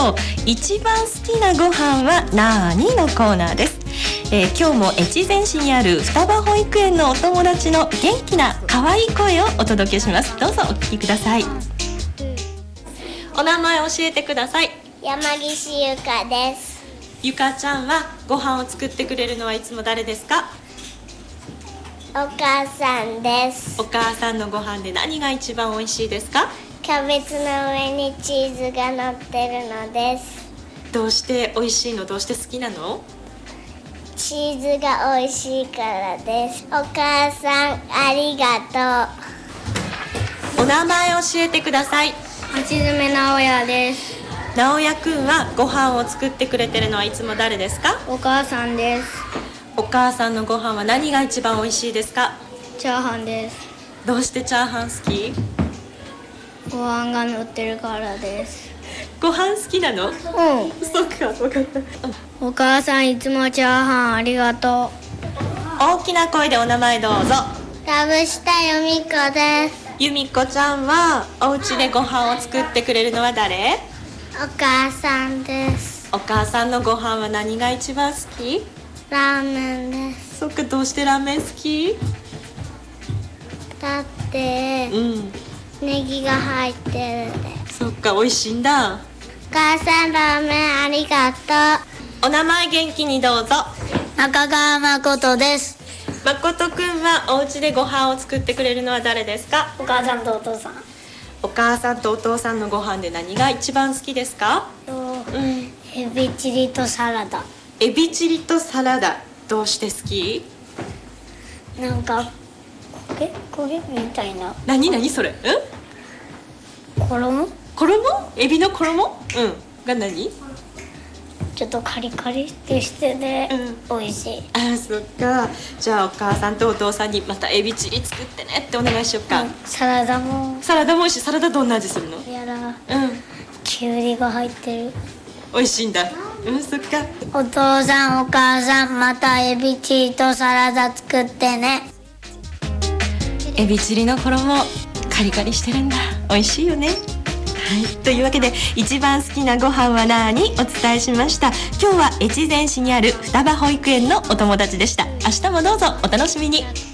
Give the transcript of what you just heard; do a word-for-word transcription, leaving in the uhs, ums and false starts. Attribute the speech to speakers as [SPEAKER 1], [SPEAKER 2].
[SPEAKER 1] と一番好きなご飯はなーにのコーナーです。えー、今日も越前市にある双葉保育園のお友達の元気な可愛い声をお届けします。どうぞお聞きください。お名前教えてください。
[SPEAKER 2] 山岸ゆかです。
[SPEAKER 1] ゆかちゃんはご飯を作ってくれるのはいつも誰ですか？
[SPEAKER 2] お母さんです。
[SPEAKER 1] お母さんのご飯で何が一番美味しいですか？
[SPEAKER 2] キャベツの上にチーズが乗ってるのです。
[SPEAKER 1] どうして美味しいの？どうして好きなの？
[SPEAKER 2] チーズが美味しいからです。お母さんありがとう。
[SPEAKER 1] お名前教えてください。
[SPEAKER 2] 橋爪直也です。
[SPEAKER 1] 直也くんはご飯を作ってくれてるのはいつも誰ですか？
[SPEAKER 2] お母さんです。
[SPEAKER 1] お母さんのご飯は何が一番美味しいですか？
[SPEAKER 2] チャーハンです。
[SPEAKER 1] どうしてチャーハン好き？
[SPEAKER 2] ご飯が乗ってるからです。
[SPEAKER 1] ご飯好きなの？うん。そっか、分かった。
[SPEAKER 2] お母さんいつもチャーハンありがとう。
[SPEAKER 1] 大きな声でお名前どうぞ。
[SPEAKER 2] ラブ下由美子です。
[SPEAKER 1] 由美子ちゃんはお家でご飯を作ってくれるのは誰？
[SPEAKER 2] お母さんです。
[SPEAKER 1] お母さんのご飯は何が一番好き？
[SPEAKER 2] ラーメンです。
[SPEAKER 1] そっか、どうしてラーメン好き？
[SPEAKER 2] だって
[SPEAKER 1] うん
[SPEAKER 2] ネギが入ってるんで。
[SPEAKER 1] そっか、美味しいんだ。
[SPEAKER 2] お母さんラーメンありがとう。
[SPEAKER 1] お名前元気にどうぞ。
[SPEAKER 2] 中川誠です。
[SPEAKER 1] 誠くんはお家でご飯を作ってくれるのは誰ですか？
[SPEAKER 2] お母さんとお父さん。
[SPEAKER 1] お母さんとお父さんのご飯で何が一番好きですか？
[SPEAKER 2] と、
[SPEAKER 1] うん、
[SPEAKER 2] エビチリとサラダ。
[SPEAKER 1] エビチリとサラダ、どうして好き？
[SPEAKER 2] なんか焦げ焦げみたいな。
[SPEAKER 1] 何何それ？うん？
[SPEAKER 2] 衣？
[SPEAKER 1] 衣？エビの衣？うん。が何？
[SPEAKER 2] ちょっとカリカリってしてて、うん、美味しい。
[SPEAKER 1] ああ、そっか。じゃあお母さんとお父さんにまたエビチリ作ってねってお願いしようか。
[SPEAKER 2] うん、サラダも。
[SPEAKER 1] サラダも美味しい。サラダどんな味するの？
[SPEAKER 2] やら。うん。
[SPEAKER 1] き
[SPEAKER 2] ゅうりが入ってる。
[SPEAKER 1] 美味しいんだ。うん、そっか。
[SPEAKER 2] お父さんお母さんまたエビチリとサラダ作ってね。
[SPEAKER 1] エビチリの衣カリカリしてるんだ。美味しいよね。はい、というわけで一番好きなご飯はなーにお伝えしました。今日は越前市にある双葉保育園のお友達でした。明日もどうぞお楽しみに。